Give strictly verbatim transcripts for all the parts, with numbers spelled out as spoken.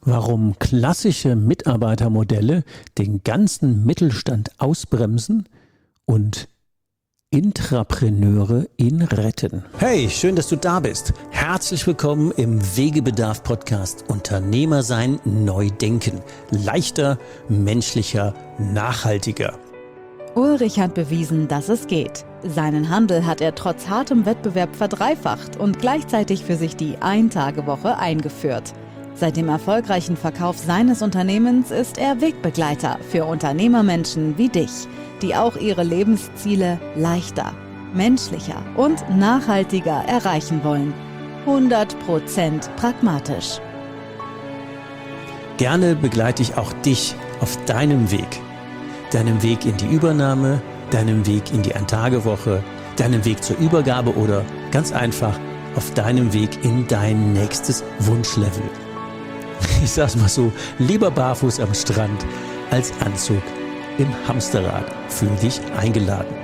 Warum klassische Mitarbeitermodelle den ganzen Mittelstand ausbremsen und Intrapreneure ihn retten. Hey, schön, dass du da bist. Herzlich willkommen im Wegebedarf-Podcast Unternehmer sein, neu denken. Leichter, menschlicher, nachhaltiger. Ulrich hat bewiesen, dass es geht. Seinen Handel hat er trotz hartem Wettbewerb verdreifacht und gleichzeitig für sich die Ein-Tage-Woche eingeführt. Seit dem erfolgreichen Verkauf seines Unternehmens ist er Wegbegleiter für Unternehmermenschen wie dich, die auch ihre Lebensziele leichter, menschlicher und nachhaltiger erreichen wollen. hundert Prozent pragmatisch. Gerne begleite ich auch dich auf deinem Weg. Deinem Weg in die Übernahme, deinem Weg in die Ein-Tage-Woche, deinem Weg zur Übergabe oder ganz einfach auf deinem Weg in dein nächstes Wunschlevel. Ich sag's mal so, lieber barfuß am Strand als Anzug im Hamsterrad. Fühl dich eingeladen.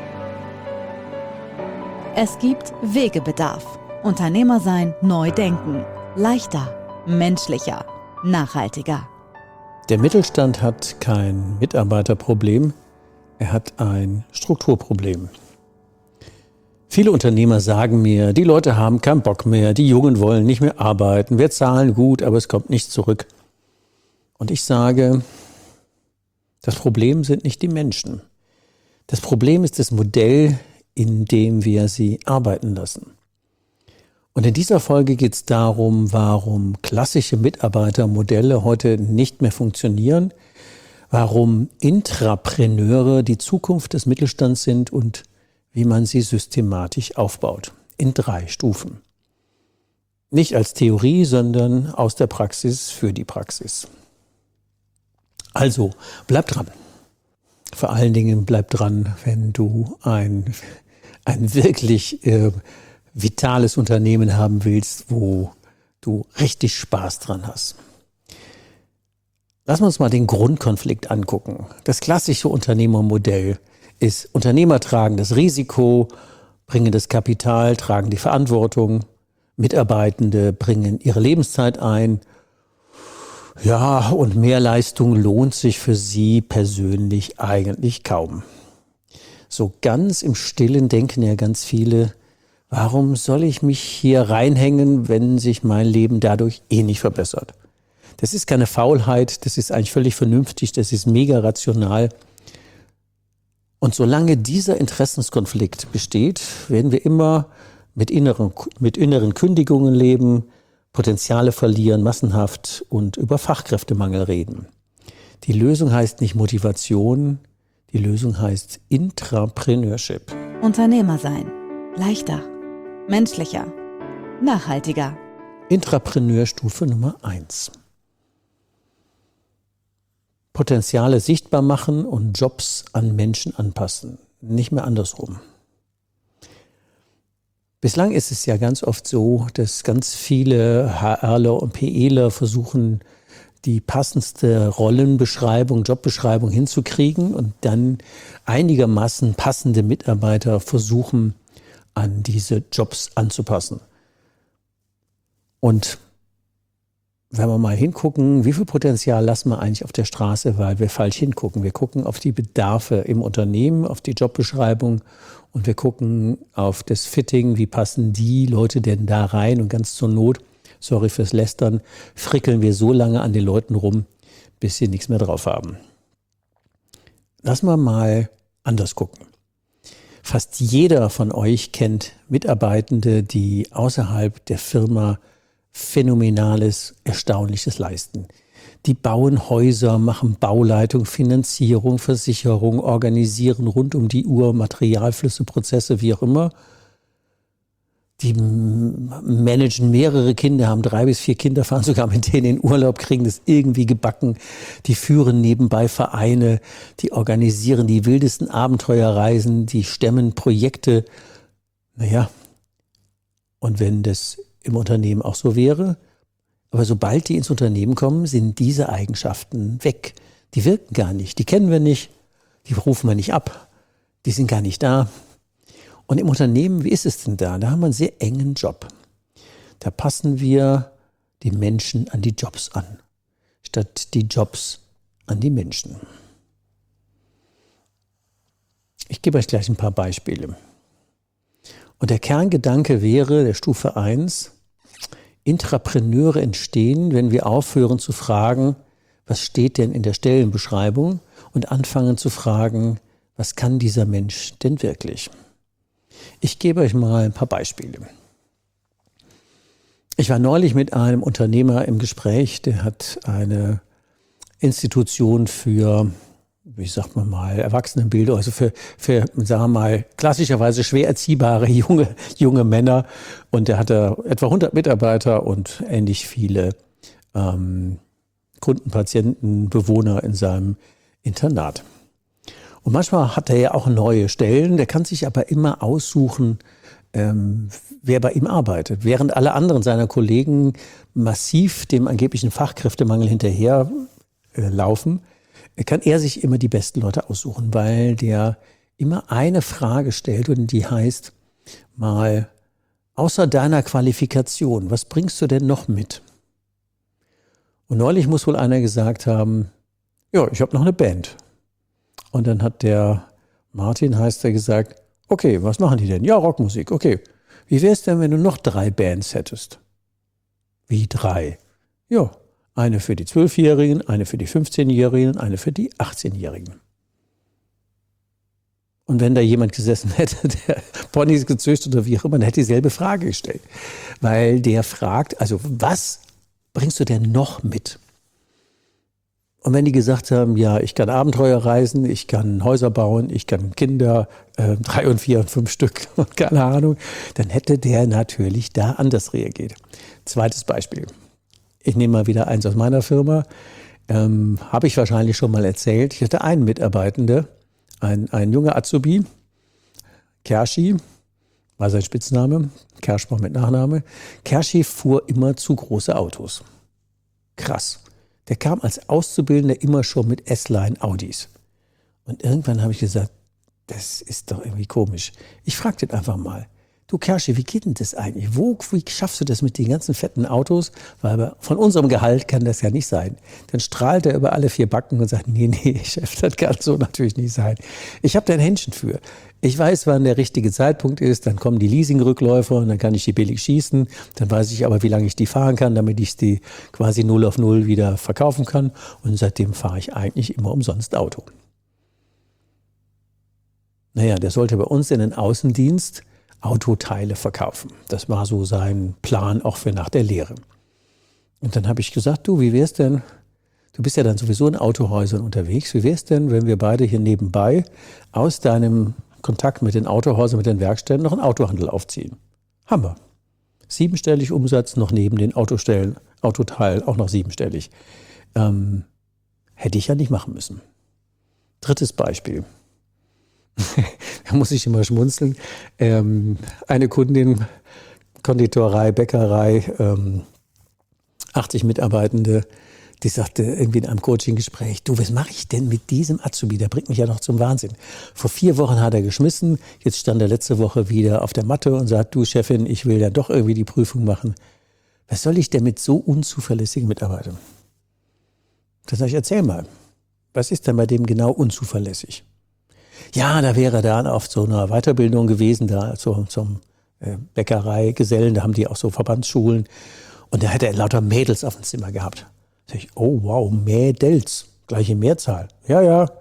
Es gibt Wegebedarf. Unternehmer sein, neu denken. Leichter, menschlicher, nachhaltiger. Der Mittelstand hat kein Mitarbeiterproblem, er hat ein Strukturproblem. Viele Unternehmer sagen mir, die Leute haben keinen Bock mehr, die Jungen wollen nicht mehr arbeiten, wir zahlen gut, aber es kommt nichts zurück. Und ich sage, das Problem sind nicht die Menschen. Das Problem ist das Modell, in dem wir sie arbeiten lassen. Und in dieser Folge geht es darum, warum klassische Mitarbeitermodelle heute nicht mehr funktionieren, warum Intrapreneure die Zukunft des Mittelstands sind und wie man sie systematisch aufbaut. In drei Stufen. Nicht als Theorie, sondern aus der Praxis für die Praxis. Also, bleib dran. Vor allen Dingen bleib dran, wenn du ein, ein wirklich äh, vitales Unternehmen haben willst, wo du richtig Spaß dran hast. Lass uns mal den Grundkonflikt angucken. Das klassische Unternehmermodell ist: Unternehmer tragen das Risiko, bringen das Kapital, tragen die Verantwortung, Mitarbeitende bringen ihre Lebenszeit ein. Ja, und Mehrleistung lohnt sich für sie persönlich eigentlich kaum. So ganz im Stillen denken ja ganz viele: Warum soll ich mich hier reinhängen, wenn sich mein Leben dadurch eh nicht verbessert? Das ist keine Faulheit, das ist eigentlich völlig vernünftig, das ist mega rational. Und solange dieser Interessenskonflikt besteht, werden wir immer mit inneren, mit inneren Kündigungen leben, Potenziale verlieren, massenhaft und über Fachkräftemangel reden. Die Lösung heißt nicht Motivation, die Lösung heißt Intrapreneurship. Unternehmer sein. Leichter, menschlicher, nachhaltiger. Intrapreneurstufe Nummer eins. Potenziale sichtbar machen und Jobs an Menschen anpassen, nicht mehr andersrum. Bislang ist es ja ganz oft so, dass ganz viele HRler und PEler versuchen, die passendste Rollenbeschreibung, Jobbeschreibung hinzukriegen und dann einigermaßen passende Mitarbeiter versuchen, an diese Jobs anzupassen. Und wenn wir mal hingucken, wie viel Potenzial lassen wir eigentlich auf der Straße, weil wir falsch hingucken. Wir gucken auf die Bedarfe im Unternehmen, auf die Jobbeschreibung und wir gucken auf das Fitting, wie passen die Leute denn da rein, und ganz zur Not, sorry fürs Lästern, frickeln wir so lange an den Leuten rum, bis sie nichts mehr drauf haben. Lassen wir mal anders gucken. Fast jeder von euch kennt Mitarbeitende, die außerhalb der Firma Phänomenales, Erstaunliches leisten. Die bauen Häuser, machen Bauleitung, Finanzierung, Versicherung, organisieren rund um die Uhr Materialflüsse, Prozesse, wie auch immer. Die managen mehrere Kinder, haben drei bis vier Kinder, fahren sogar mit denen in Urlaub, kriegen das irgendwie gebacken. Die führen nebenbei Vereine, die organisieren die wildesten Abenteuerreisen, die stemmen Projekte. Naja, und wenn das im Unternehmen auch so wäre, aber sobald die ins Unternehmen kommen, sind diese Eigenschaften weg. Die wirken gar nicht, die kennen wir nicht, die rufen wir nicht ab, die sind gar nicht da. Und im Unternehmen, wie ist es denn da? Da haben wir einen sehr engen Job. Da passen wir die Menschen an die Jobs an. statt die Jobs an die Menschen. Ich gebe euch gleich ein paar Beispiele. Und der Kerngedanke wäre, der Stufe eins, Intrapreneure entstehen, wenn wir aufhören zu fragen, was steht denn in der Stellenbeschreibung und anfangen zu fragen, was kann dieser Mensch denn wirklich? Ich gebe euch mal ein paar Beispiele. Ich war neulich mit einem Unternehmer im Gespräch, der hat eine Institution für, wie sagt man mal, Erwachsenenbildung, also für, für, sagen wir mal, klassischerweise schwer erziehbare junge, junge Männer. Und der hatte etwa hundert Mitarbeiter und ähnlich viele ähm, Kunden, Patienten, Bewohner in seinem Internat. Und manchmal hat er ja auch neue Stellen, der kann sich aber immer aussuchen, ähm, wer bei ihm arbeitet. Während alle anderen seiner Kollegen massiv dem angeblichen Fachkräftemangel hinterher äh, laufen, kann er sich immer die besten Leute aussuchen, weil der immer eine Frage stellt und die heißt mal, außer deiner Qualifikation, was bringst du denn noch mit? Und neulich muss wohl einer gesagt haben, ja, ich habe noch eine Band. Und dann hat der Martin, heißt er, gesagt, okay, was machen die denn? Ja, Rockmusik, okay. Wie wäre es denn, wenn du noch drei Bands hättest? Wie drei? Ja, eine für die Zwölfjährigen, eine für die fünfzehnjährigen, eine für die achtzehnjährigen. Und wenn da jemand gesessen hätte, der Ponys gezüchtet oder wie auch immer, dann hätte dieselbe Frage gestellt. Weil der fragt, also was bringst du denn noch mit? Und wenn die gesagt haben, ja, ich kann Abenteuer reisen, ich kann Häuser bauen, ich kann Kinder, äh, drei und vier und fünf Stück, keine Ahnung, dann hätte der natürlich da anders reagiert. Zweites Beispiel. Ich nehme mal wieder eins aus meiner Firma. Ähm, habe ich wahrscheinlich schon mal erzählt. Ich hatte einen Mitarbeitenden, ein, ein junger Azubi, Kershi, war sein Spitzname, Kerschbach mit Nachname. Kershi fuhr immer zu große Autos. Krass. Der kam als Auszubildender immer schon mit S-Line Audis. Und irgendwann habe ich gesagt, das ist doch irgendwie komisch. Ich frage den einfach mal. Du Kershi, wie geht denn das eigentlich? Wo, wie schaffst du das mit den ganzen fetten Autos? Weil von unserem Gehalt kann das ja nicht sein. Dann strahlt er über alle vier Backen und sagt, nee, nee, Chef, das kann so natürlich nicht sein. Ich habe da ein Händchen für. Ich weiß, wann der richtige Zeitpunkt ist. Dann kommen die Leasingrückläufer und dann kann ich die billig schießen. Dann weiß ich aber, wie lange ich die fahren kann, damit ich die quasi null auf null wieder verkaufen kann. Und seitdem fahre ich eigentlich immer umsonst Auto. Naja, der sollte bei uns in den Außendienst Autoteile verkaufen. Das war so sein Plan auch für nach der Lehre. Und dann habe ich gesagt, du, wie wär's denn, du bist ja dann sowieso in Autohäusern unterwegs, wie wär's denn, wenn wir beide hier nebenbei aus deinem Kontakt mit den Autohäusern, mit den Werkstätten noch einen Autohandel aufziehen? Hammer. Siebenstellig Umsatz noch neben den Autostellen, Autoteil auch noch siebenstellig. Ähm, hätte ich ja nicht machen müssen. Drittes Beispiel. Da muss ich immer schmunzeln. Ähm, eine Kundin, Konditorei, Bäckerei, ähm, achtzig Mitarbeitende, die sagte irgendwie in einem Coaching-Gespräch, du, was mache ich denn mit diesem Azubi? Der bringt mich ja noch zum Wahnsinn. Vor vier Wochen hat er geschmissen, jetzt stand er letzte Woche wieder auf der Matte und sagt, du Chefin, ich will ja doch irgendwie die Prüfung machen. Was soll ich denn mit so unzuverlässigen Mitarbeitern? Das sage ich, erzähl mal. Was ist denn bei dem genau unzuverlässig? Ja, da wäre er dann auf so einer Weiterbildung gewesen, da so, zum äh, Bäckerei-Gesellen, da haben die auch so Verbandsschulen. Und da hätte er lauter Mädels auf dem Zimmer gehabt. Da sag ich, oh wow, Mädels, gleiche Mehrzahl. Ja, ja.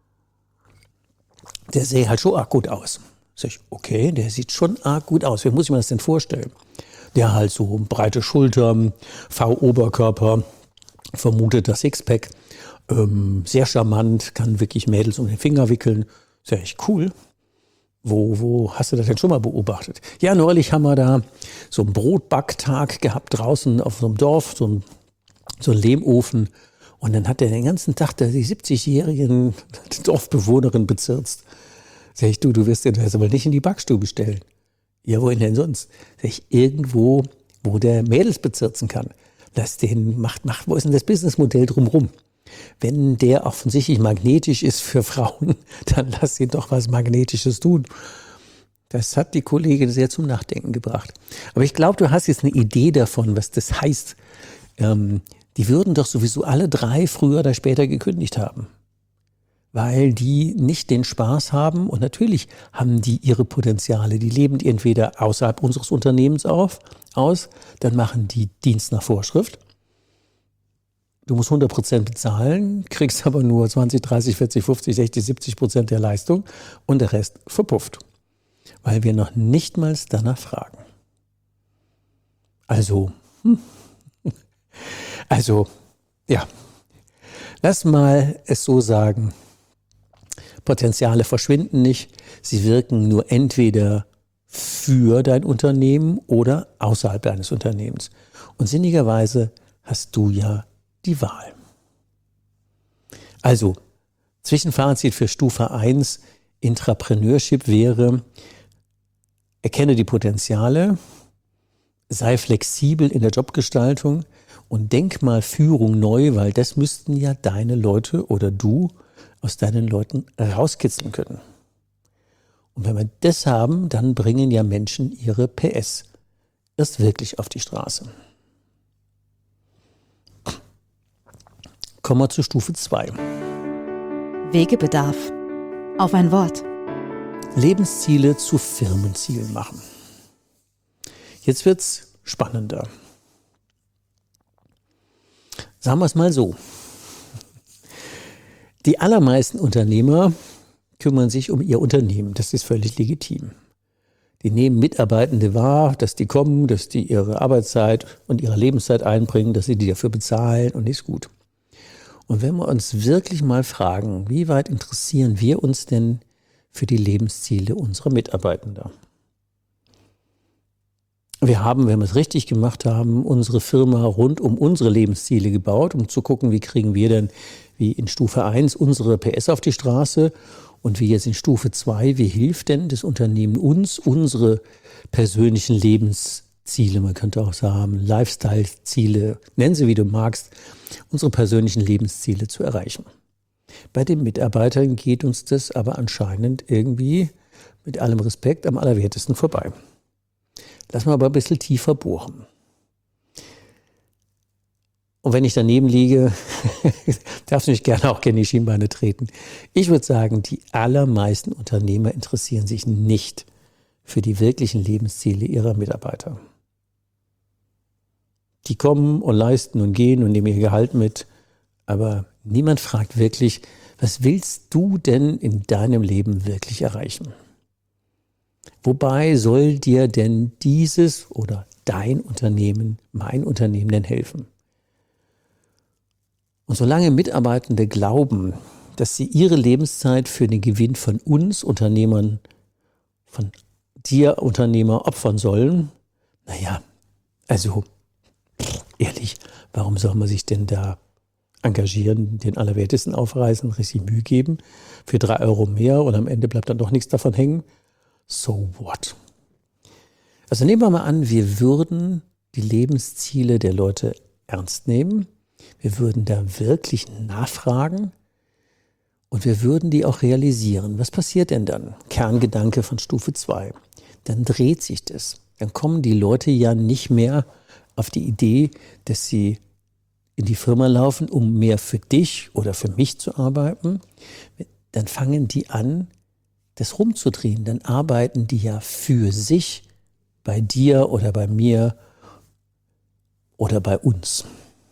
Der sähe halt schon arg gut aus. Sag ich, okay, der sieht schon arg gut aus. Wie muss ich mir das denn vorstellen? Der halt so breite Schultern, V-Oberkörper, vermutet das Sixpack, ähm, sehr charmant, kann wirklich Mädels um den Finger wickeln. Sag ich, cool. Wo, wo hast du das denn schon mal beobachtet? Ja, neulich haben wir da so einen Brotbacktag gehabt draußen auf so einem Dorf, so ein, so ein Lehmofen. Und dann hat er den ganzen Tag da die siebzigjährigen Dorfbewohnerin bezirzt. Sag ich, du, du wirst den das aber nicht in die Backstube stellen. Ja, wohin denn sonst? Sag ich, irgendwo, wo der Mädels bezirzen kann. Lass den, macht, macht, wo ist denn das Businessmodell drumrum? Wenn der offensichtlich magnetisch ist für Frauen, dann lass ihn doch was Magnetisches tun. Das hat die Kollegin sehr zum Nachdenken gebracht. Aber ich glaube, du hast jetzt eine Idee davon, was das heißt, ähm, die würden doch sowieso alle drei früher oder später gekündigt haben. Weil die nicht den Spaß haben und natürlich haben die ihre Potenziale. Die leben die entweder außerhalb unseres Unternehmens auf, aus, dann machen die Dienst nach Vorschrift. Du musst hundert Prozent bezahlen, kriegst aber nur zwanzig, dreißig, vierzig, fünfzig, sechzig, siebzig Prozent der Leistung und der Rest verpufft. Weil wir noch nicht mal danach fragen. Also, hm. also, ja, lass mal es so sagen. Potenziale verschwinden nicht, sie wirken nur entweder für dein Unternehmen oder außerhalb deines Unternehmens. Und sinnigerweise hast du ja die Wahl. Also, Zwischenfazit für Stufe eins, Intrapreneurship wäre, erkenne die Potenziale, sei flexibel in der Jobgestaltung und denk mal Führung neu, weil das müssten ja deine Leute oder du aus deinen Leuten rauskitzeln können. Und wenn wir das haben, dann bringen ja Menschen ihre P S erst wirklich auf die Straße. Kommen wir zu Stufe zwei. Wegebedarf. Auf ein Wort. Lebensziele zu Firmenzielen machen. Jetzt wird's spannender. Sagen wir es mal so. Die allermeisten Unternehmer kümmern sich um ihr Unternehmen. Das ist völlig legitim. Die nehmen Mitarbeitende wahr, dass die kommen, dass die ihre Arbeitszeit und ihre Lebenszeit einbringen, dass sie die dafür bezahlen und ist gut. Und wenn wir uns wirklich mal fragen, wie weit interessieren wir uns denn für die Lebensziele unserer Mitarbeitenden? Wir haben, wenn wir es richtig gemacht haben, unsere Firma rund um unsere Lebensziele gebaut, um zu gucken, wie kriegen wir denn wie in Stufe eins unsere P S auf die Straße und wie jetzt in Stufe zwei, wie hilft denn das Unternehmen uns, unsere persönlichen Lebensziele, man könnte auch sagen Lifestyle-Ziele, nenn sie wie du magst, unsere persönlichen Lebensziele zu erreichen. Bei den Mitarbeitern geht uns das aber anscheinend irgendwie mit allem Respekt am allerwertesten vorbei. Lass mal aber ein bisschen tiefer bohren. Und wenn ich daneben liege, darfst du mich gerne auch gerne in die Schienbeine treten. Ich würde sagen, die allermeisten Unternehmer interessieren sich nicht für die wirklichen Lebensziele ihrer Mitarbeiter. Die kommen und leisten und gehen und nehmen ihr Gehalt mit, aber niemand fragt wirklich, was willst du denn in deinem Leben wirklich erreichen? Wobei soll dir denn dieses oder dein Unternehmen, mein Unternehmen denn helfen? Und solange Mitarbeitende glauben, dass sie ihre Lebenszeit für den Gewinn von uns Unternehmern, von dir Unternehmer opfern sollen, naja, also ehrlich, warum soll man sich denn da engagieren, den Allerwertesten aufreißen, richtig Mühe geben für drei Euro mehr und am Ende bleibt dann doch nichts davon hängen? So what? Also nehmen wir mal an, wir würden die Lebensziele der Leute ernst nehmen. Wir würden da wirklich nachfragen und wir würden die auch realisieren. Was passiert denn dann? Kerngedanke von Stufe zwei. Dann dreht sich das. Dann kommen die Leute ja nicht mehr auf die Idee, dass sie in die Firma laufen, um mehr für dich oder für mich zu arbeiten. Dann fangen die an, das rumzudrehen. Dann arbeiten die ja für sich bei dir oder bei mir oder bei uns.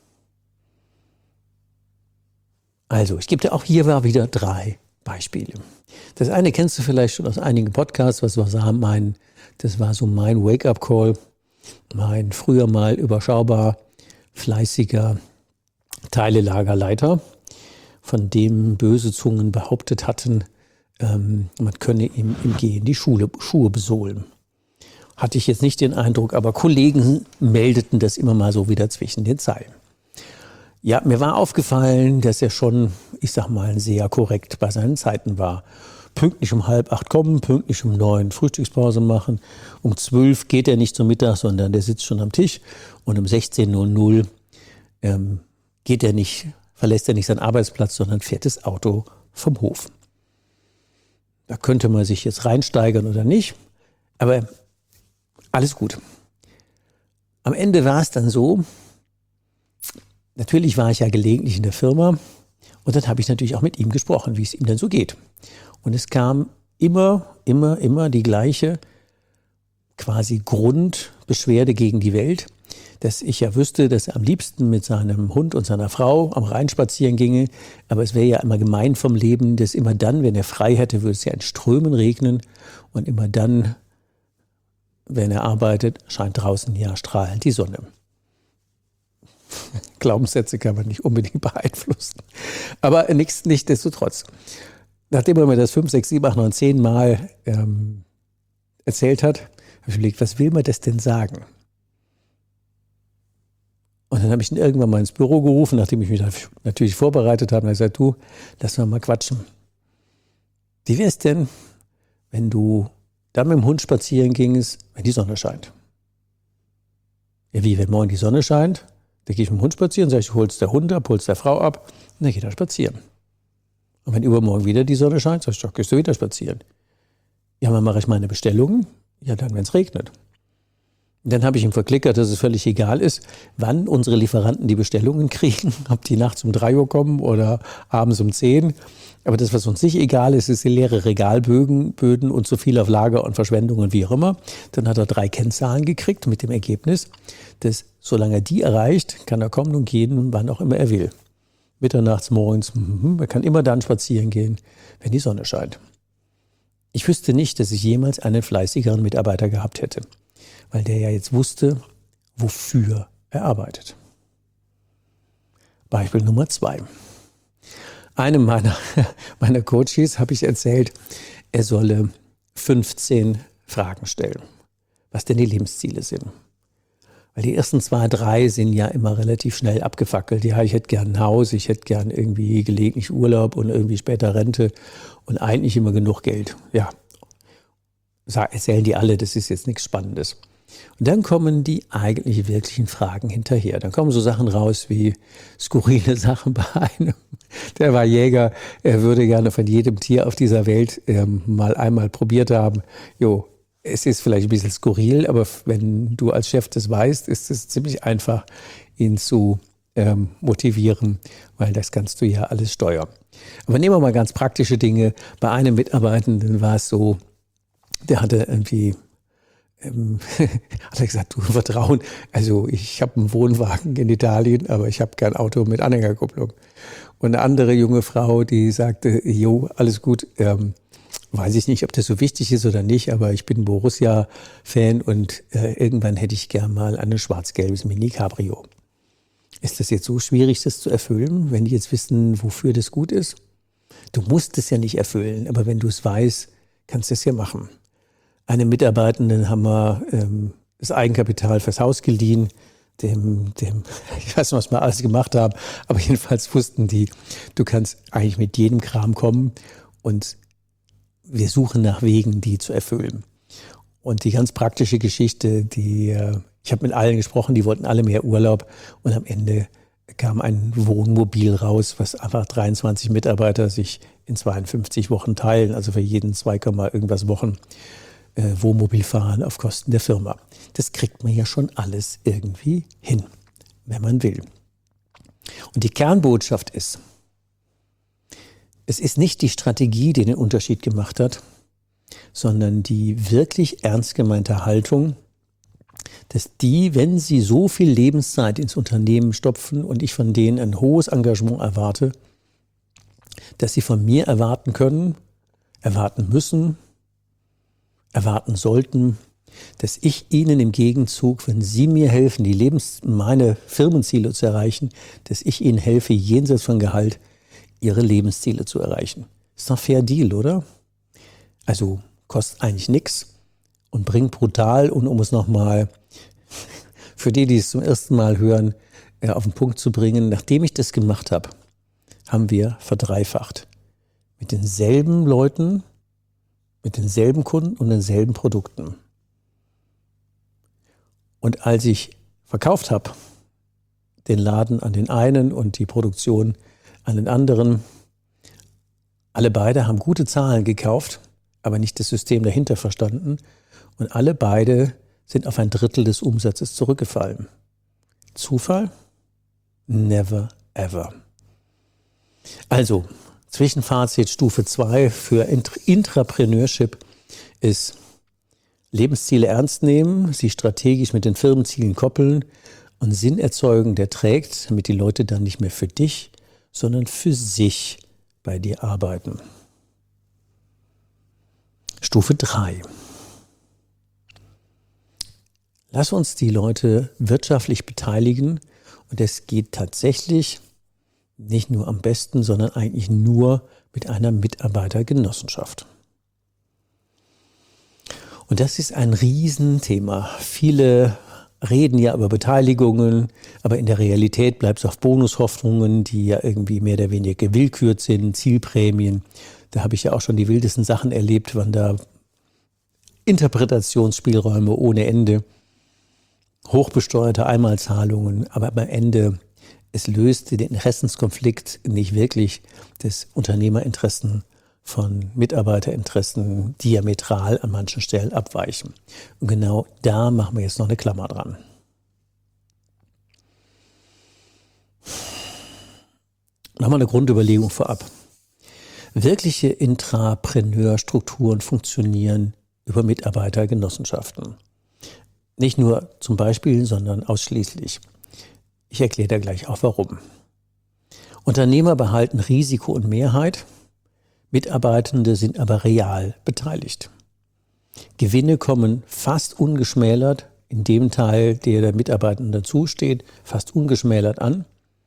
Also, ich gebe dir auch hier wieder drei Beispiele. Das eine kennst du vielleicht schon aus einigen Podcasts, was wir meinen. Das war so mein Wake-up-Call, mein früher mal überschaubar fleißiger Teilelagerleiter, von dem böse Zungen behauptet hatten, ähm, man könne ihm im Gehen die Schuhe, Schuhe besohlen. Hatte ich jetzt nicht den Eindruck, aber Kollegen meldeten das immer mal so wieder zwischen den Zeilen. Ja, mir war aufgefallen, dass er schon, ich sag mal, sehr korrekt bei seinen Zeiten war. Pünktlich um halb acht kommen, pünktlich um neun Frühstückspause machen. Um zwölf geht er nicht zum Mittag, sondern der sitzt schon am Tisch. Und um sechzehn Uhr null ähm, geht er nicht, verlässt er nicht seinen Arbeitsplatz, sondern fährt das Auto vom Hof. Da könnte man sich jetzt reinsteigern oder nicht, aber alles gut. Am Ende war es dann so, Natürlich war ich ja gelegentlich in der Firma und dann habe ich natürlich auch mit ihm gesprochen, wie es ihm denn so geht. Und es kam immer, immer, immer die gleiche quasi Grundbeschwerde gegen die Welt, dass ich ja wüsste, dass er am liebsten mit seinem Hund und seiner Frau am Rhein spazieren ginge. Aber es wäre ja immer gemein vom Leben, dass immer dann, wenn er frei hätte, würde es ja in Strömen regnen. Und immer dann, wenn er arbeitet, scheint draußen ja strahlend die Sonne. Glaubenssätze kann man nicht unbedingt beeinflussen. Aber nichts, nichtsdestotrotz. Nachdem er mir das fünf, sechs, sieben, acht, neun, zehn Mal ähm, erzählt hat, habe ich überlegt, was will man das denn sagen? Und dann habe ich ihn irgendwann mal ins Büro gerufen, nachdem ich mich natürlich vorbereitet habe. Und er gesagt, du, lass mal mal quatschen. Wie wäre es denn, wenn du dann mit dem Hund spazieren gingst, wenn die Sonne scheint? Ja, wie, wenn morgen die Sonne scheint? Dann gehe ich mit dem Hund spazieren, sage ich, du holst der Hund ab, holst der Frau ab, und dann geht er spazieren. Und wenn übermorgen wieder die Sonne scheint, sag ich, doch, gehst du wieder spazieren. Ja, dann mache ich meine Bestellungen, ja dann, wenn es regnet. Und dann habe ich ihm verklickert, dass es völlig egal ist, wann unsere Lieferanten die Bestellungen kriegen, ob die nachts um drei Uhr kommen oder abends um zehn. Aber das, was uns nicht egal ist, ist die leere Regalböden Böden und so viel auf Lager und Verschwendung und wie auch immer. Dann hat er drei Kennzahlen gekriegt mit dem Ergebnis, dass solange er die erreicht, kann er kommen und gehen, wann auch immer er will. Mitternachts, morgens, er kann immer dann spazieren gehen, wenn die Sonne scheint. Ich wüsste nicht, dass ich jemals einen fleißigeren Mitarbeiter gehabt hätte, weil der ja jetzt wusste, wofür er arbeitet. Beispiel Nummer zwei. Einem meiner, meiner Coaches habe ich erzählt, er solle fünfzehn Fragen stellen, was denn die Lebensziele sind. Weil die ersten zwei, drei sind ja immer relativ schnell abgefackelt. Ja, ich hätte gern ein Haus, ich hätte gern irgendwie gelegentlich Urlaub und irgendwie später Rente und eigentlich immer genug Geld. Ja, erzählen die alle, das ist jetzt nichts Spannendes. Und dann kommen die eigentlich wirklichen Fragen hinterher. Dann kommen so Sachen raus wie skurrile Sachen bei einem. Der war Jäger, er würde gerne von jedem Tier auf dieser Welt ähm, mal einmal probiert haben. Jo, es ist vielleicht ein bisschen skurril, aber wenn du als Chef das weißt, ist es ziemlich einfach, ihn zu ähm, motivieren, weil das kannst du ja alles steuern. Aber nehmen wir mal ganz praktische Dinge. Bei einem Mitarbeitenden war es so, der hatte irgendwie Ähm, hat er gesagt, du, Vertrauen, also ich habe einen Wohnwagen in Italien, aber ich habe kein Auto mit Anhängerkupplung. Und eine andere junge Frau, die sagte, jo, alles gut, ähm, weiß ich nicht, ob das so wichtig ist oder nicht, aber ich bin Borussia-Fan und äh, irgendwann hätte ich gern mal ein schwarz-gelbes Mini-Cabrio. Ist das jetzt so schwierig, das zu erfüllen, wenn die jetzt wissen, wofür das gut ist? Du musst es ja nicht erfüllen, aber wenn du es weißt, kannst du es ja machen. Einem Mitarbeitenden haben wir ähm, das Eigenkapital fürs Haus geliehen. Dem, dem, ich weiß nicht, was wir alles gemacht haben, aber jedenfalls wussten die, du kannst eigentlich mit jedem Kram kommen und wir suchen nach Wegen, die zu erfüllen. Und die ganz praktische Geschichte, die äh, ich habe mit allen gesprochen, die wollten alle mehr Urlaub und am Ende kam ein Wohnmobil raus, was einfach dreiundzwanzig Mitarbeiter sich in zweiundfünfzig Wochen teilen, also für jeden zwei, irgendwas Wochen. Wohnmobil fahren auf Kosten der Firma. Das kriegt man ja schon alles irgendwie hin, wenn man will. Und die Kernbotschaft ist, es ist nicht die Strategie, die den Unterschied gemacht hat, sondern die wirklich ernst gemeinte Haltung, dass die, wenn sie so viel Lebenszeit ins Unternehmen stopfen und ich von denen ein hohes Engagement erwarte, dass sie von mir erwarten können, erwarten müssen, erwarten sollten, dass ich ihnen im Gegenzug, wenn sie mir helfen, die Lebens-, meine Firmenziele zu erreichen, dass ich ihnen helfe, jenseits von Gehalt, ihre Lebensziele zu erreichen. Ist doch ein fair Deal, oder? Also kostet eigentlich nichts und bringt brutal, und um es nochmal für die, die es zum ersten Mal hören, auf den Punkt zu bringen, nachdem ich das gemacht habe, haben wir verdreifacht. Mit denselben Leuten, mit denselben Kunden und denselben Produkten. Und als ich verkauft habe, den Laden an den einen und die Produktion an den anderen, alle beide haben gute Zahlen gekauft, aber nicht das System dahinter verstanden. Und alle beide sind auf ein Drittel des Umsatzes zurückgefallen. Zufall? Never ever. Also, Zwischenfazit Stufe zwei für Intrapreneurship ist Lebensziele ernst nehmen, sie strategisch mit den Firmenzielen koppeln und Sinn erzeugen, der trägt, damit die Leute dann nicht mehr für dich, sondern für sich bei dir arbeiten. Stufe drei. Lass uns die Leute wirtschaftlich beteiligen und es geht tatsächlich nicht nur am besten, sondern eigentlich nur mit einer Mitarbeitergenossenschaft. Und das ist ein Riesenthema. Viele reden ja über Beteiligungen, aber in der Realität bleibt es auf Bonushoffnungen, die ja irgendwie mehr oder weniger gewillkürt sind, Zielprämien. Da habe ich ja auch schon die wildesten Sachen erlebt, wann da Interpretationsspielräume ohne Ende, hochbesteuerte Einmalzahlungen, aber am Ende, es löste den Interessenskonflikt nicht wirklich, des Unternehmerinteressen von Mitarbeiterinteressen diametral an manchen Stellen abweichen. Und genau da machen wir jetzt noch eine Klammer dran. Nochmal eine Grundüberlegung vorab. Wirkliche Intrapreneurstrukturen funktionieren über Mitarbeitergenossenschaften. Nicht nur zum Beispiel, sondern ausschließlich. Ich erkläre da gleich auch warum. Unternehmer behalten Risiko und Mehrheit. Mitarbeitende sind aber real beteiligt. Gewinne kommen fast ungeschmälert, in dem Teil, der der Mitarbeitenden dazusteht, fast ungeschmälert an,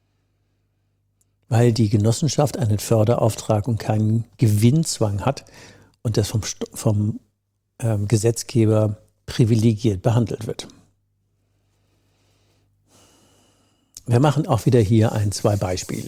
weil die Genossenschaft einen Förderauftrag und keinen Gewinnzwang hat und das vom, vom ähm, Gesetzgeber privilegiert behandelt wird. Wir machen auch wieder hier ein, zwei Beispiele.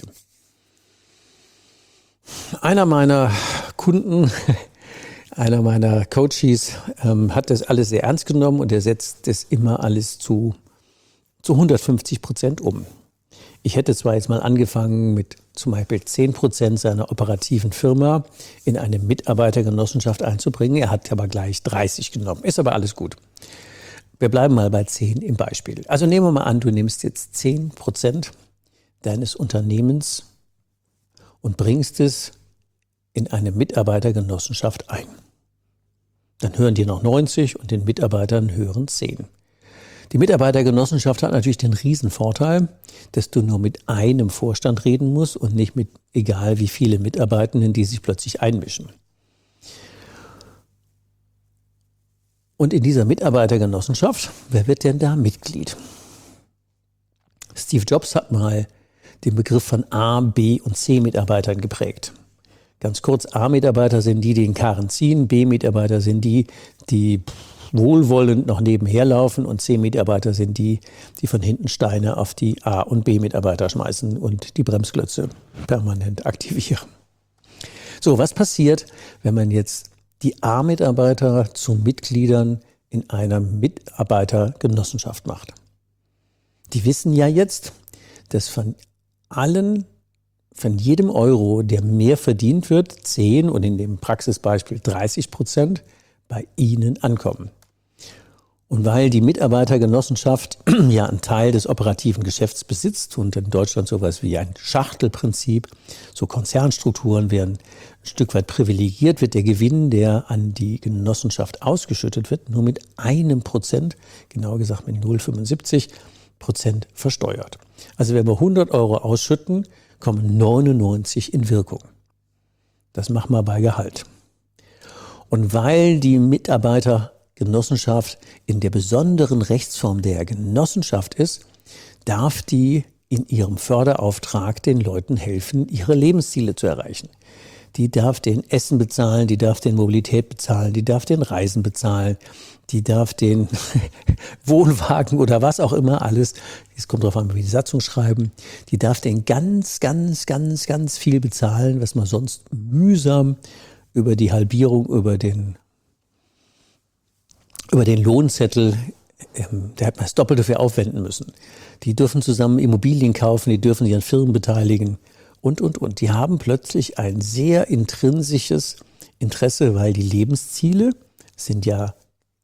Einer meiner Kunden, einer meiner Coaches ähm, hat das alles sehr ernst genommen und er setzt das immer alles zu, zu hundertfünfzig Prozent um. Ich hätte zwar jetzt mal angefangen mit zum Beispiel zehn Prozent seiner operativen Firma in eine Mitarbeitergenossenschaft einzubringen, er hat aber gleich dreißig genommen, ist aber alles gut. Wir bleiben mal bei zehn im Beispiel. Also nehmen wir mal an, du nimmst jetzt zehn Prozent deines Unternehmens und bringst es in eine Mitarbeitergenossenschaft ein. Dann hören dir noch neunzig und den Mitarbeitern hören zehn. Die Mitarbeitergenossenschaft hat natürlich den Riesenvorteil, dass du nur mit einem Vorstand reden musst und nicht mit egal wie viele Mitarbeitenden, die sich plötzlich einmischen. Und in dieser Mitarbeitergenossenschaft, wer wird denn da Mitglied? Steve Jobs hat mal den Begriff von A, B und C-Mitarbeitern geprägt. Ganz kurz, A-Mitarbeiter sind die, die den Karren ziehen, B-Mitarbeiter sind die, die wohlwollend noch nebenher laufen und C-Mitarbeiter sind die, die von hinten Steine auf die A- und B-Mitarbeiter schmeißen und die Bremsklötze permanent aktivieren. So, was passiert, wenn man jetzt die A-Mitarbeiter zu Mitgliedern in einer Mitarbeitergenossenschaft macht? Die wissen ja jetzt, dass von allen, von jedem Euro, der mehr verdient wird, zehn und in dem Praxisbeispiel dreißig Prozent bei ihnen ankommen. Und weil die Mitarbeitergenossenschaft ja einen Teil des operativen Geschäfts besitzt und in Deutschland sowas wie ein Schachtelprinzip, so Konzernstrukturen werden ein Stück weit privilegiert, wird der Gewinn, der an die Genossenschaft ausgeschüttet wird, nur mit einem Prozent, genauer gesagt mit null Komma fünfundsiebzig Prozent versteuert. Also wenn wir hundert Euro ausschütten, kommen neunundneunzig in Wirkung. Das machen wir bei Gehalt. Und weil die Mitarbeitergenossenschaft in der besonderen Rechtsform der Genossenschaft ist, darf die in ihrem Förderauftrag den Leuten helfen, ihre Lebensziele zu erreichen. Die darf den Essen bezahlen, die darf den Mobilität bezahlen, die darf den Reisen bezahlen, die darf den Wohnwagen oder was auch immer alles, es kommt darauf an, wie die Satzung schreiben, die darf den ganz, ganz, ganz, ganz viel bezahlen, was man sonst mühsam über die Halbierung, über den, über den Lohnzettel, ähm, da hat man das Doppelte für aufwenden müssen. Die dürfen zusammen Immobilien kaufen, die dürfen sich an Firmen beteiligen und, und, und. Die haben plötzlich ein sehr intrinsisches Interesse, weil die Lebensziele sind ja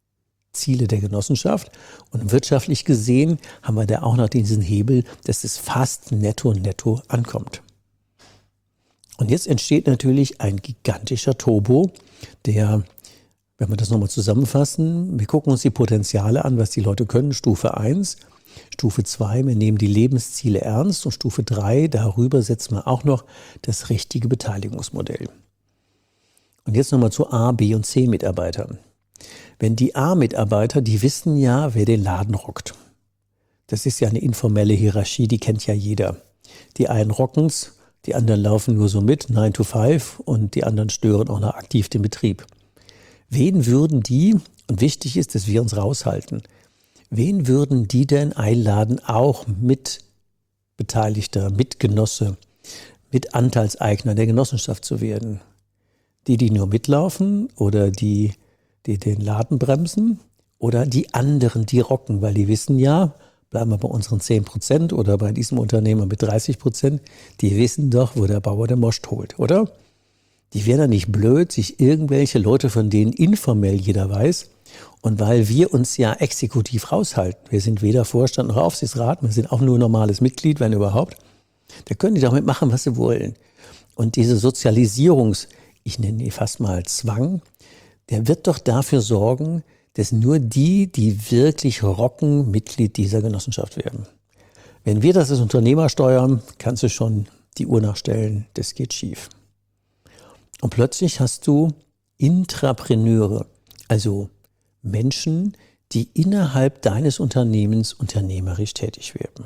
Ziele der Genossenschaft. Und wirtschaftlich gesehen haben wir da auch noch diesen Hebel, dass es fast netto netto ankommt. Und jetzt entsteht natürlich ein gigantischer Turbo, der, wenn wir das nochmal zusammenfassen, wir gucken uns die Potenziale an, was die Leute können, Stufe eins. Stufe zwei, wir nehmen die Lebensziele ernst. Und Stufe drei, darüber setzen wir auch noch das richtige Beteiligungsmodell. Und jetzt nochmal zu A, B und C Mitarbeitern. Wenn die A-Mitarbeiter, die wissen ja, wer den Laden rockt. Das ist ja eine informelle Hierarchie, die kennt ja jeder. Die einen rocken's, die anderen laufen nur so mit, nine to five, und die anderen stören auch noch aktiv den Betrieb. Wen würden die, und wichtig ist, dass wir uns raushalten, wen würden die denn einladen, auch Mitbeteiligter, Mitgenosse, Mitanteilseigner der Genossenschaft zu werden? Die, die nur mitlaufen oder die, die den Laden bremsen oder die anderen, die rocken, weil die wissen ja, bleiben wir bei unseren zehn Prozent oder bei diesem Unternehmer mit dreißig Prozent, die wissen doch, wo der Bauer den Most holt, oder? Die wären ja nicht blöd, sich irgendwelche Leute, von denen informell jeder weiß, und weil wir uns ja exekutiv raushalten, wir sind weder Vorstand noch Aufsichtsrat, wir sind auch nur normales Mitglied, wenn überhaupt, da können die doch mitmachen, was sie wollen. Und diese Sozialisierungs- ich nenne ihn fast mal Zwang, der wird doch dafür sorgen, dass nur die, die wirklich rocken, Mitglied dieser Genossenschaft werden. Wenn wir das als Unternehmer steuern, kannst du schon die Uhr nachstellen, das geht schief. Und plötzlich hast du Intrapreneure, also Menschen, die innerhalb deines Unternehmens unternehmerisch tätig werden.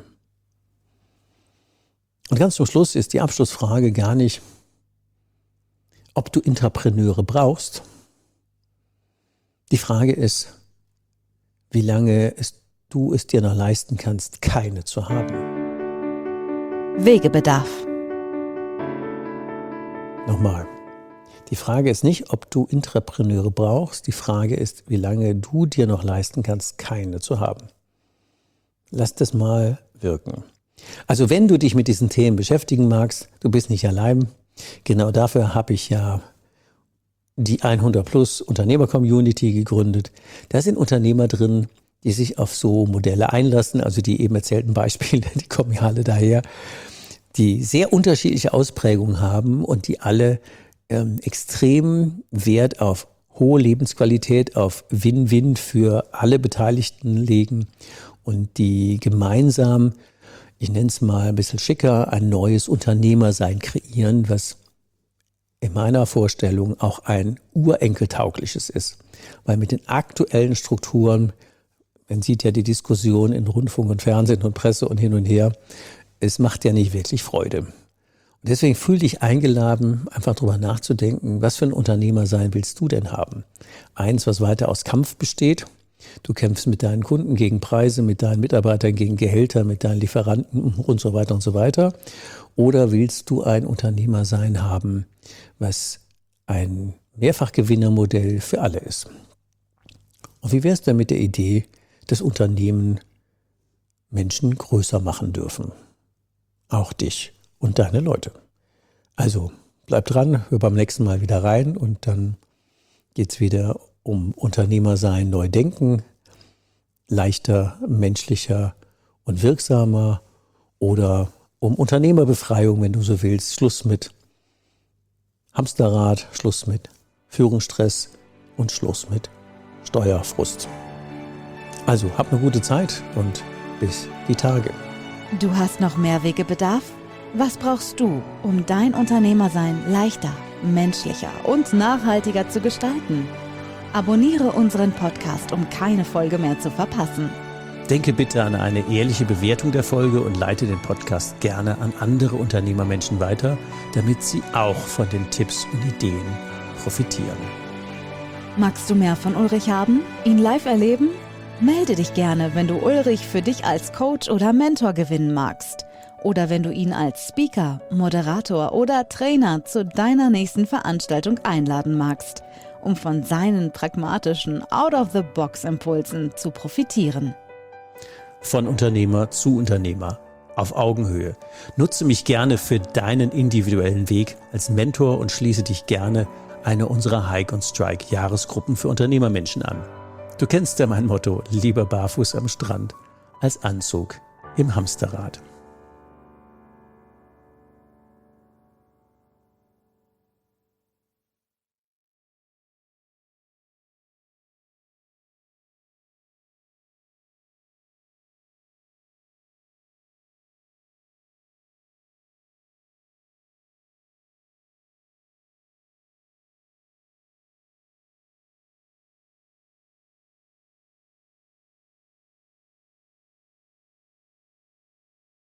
Und ganz zum Schluss ist die Abschlussfrage gar nicht, ob du Intrapreneure brauchst. Die Frage ist, wie lange es, du es dir noch leisten kannst, keine zu haben. Wegebedarf. Nochmal. Die Frage ist nicht, ob du Intrapreneure brauchst. Die Frage ist, wie lange du dir noch leisten kannst, keine zu haben. Lass das mal wirken. Also wenn du dich mit diesen Themen beschäftigen magst, du bist nicht allein. Genau dafür habe ich ja die hundert plus Unternehmer-Community gegründet. Da sind Unternehmer drin, die sich auf so Modelle einlassen, also die eben erzählten Beispiele, die kommen ja alle daher, die sehr unterschiedliche Ausprägungen haben und die alle ähm, extrem Wert auf hohe Lebensqualität, auf Win-Win für alle Beteiligten legen und die gemeinsam, ich nenne es mal ein bisschen schicker, ein neues Unternehmersein kreieren, was in meiner Vorstellung auch ein urenkeltaugliches ist. Weil mit den aktuellen Strukturen, man sieht ja die Diskussion in Rundfunk und Fernsehen und Presse und hin und her, es macht ja nicht wirklich Freude. Und deswegen fühl dich eingeladen, einfach drüber nachzudenken, was für ein Unternehmersein willst du denn haben? Eins, was weiter aus Kampf besteht. Du kämpfst mit deinen Kunden gegen Preise, mit deinen Mitarbeitern gegen Gehälter, mit deinen Lieferanten und so weiter und so weiter. Oder willst du ein Unternehmersein haben, was ein Mehrfachgewinnermodell für alle ist? Und wie wäre es denn mit der Idee, dass Unternehmen Menschen größer machen dürfen? Auch dich und deine Leute. Also bleib dran, hör beim nächsten Mal wieder rein und dann geht's wieder um Unternehmersein, neu denken, leichter, menschlicher und wirksamer, oder um Unternehmerbefreiung, wenn du so willst. Schluss mit Hamsterrad, Schluss mit Führungsstress und Schluss mit Steuerfrust. Also hab eine gute Zeit und bis die Tage. Du hast noch mehr Wegebedarf? Was brauchst du, um dein Unternehmersein leichter, menschlicher und nachhaltiger zu gestalten? Abonniere unseren Podcast, um keine Folge mehr zu verpassen. Denke bitte an eine ehrliche Bewertung der Folge und leite den Podcast gerne an andere Unternehmermenschen weiter, damit sie auch von den Tipps und Ideen profitieren. Magst du mehr von Ulrich haben? Ihn live erleben? Melde dich gerne, wenn du Ulrich für dich als Coach oder Mentor gewinnen magst. Oder wenn du ihn als Speaker, Moderator oder Trainer zu deiner nächsten Veranstaltung einladen magst, um von seinen pragmatischen Out-of-the-Box-Impulsen zu profitieren. Von Unternehmer zu Unternehmer, auf Augenhöhe. Nutze mich gerne für deinen individuellen Weg als Mentor und schließe dich gerne einer unserer Hike und Strike Jahresgruppen für Unternehmermenschen an. Du kennst ja mein Motto, lieber barfuß am Strand als Anzug im Hamsterrad.